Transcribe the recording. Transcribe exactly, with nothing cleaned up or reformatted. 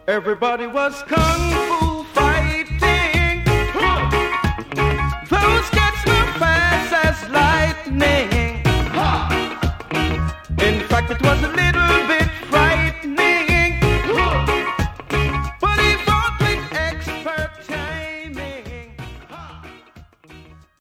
Everybody was kung fu fighting. Those kids were fast as lightning.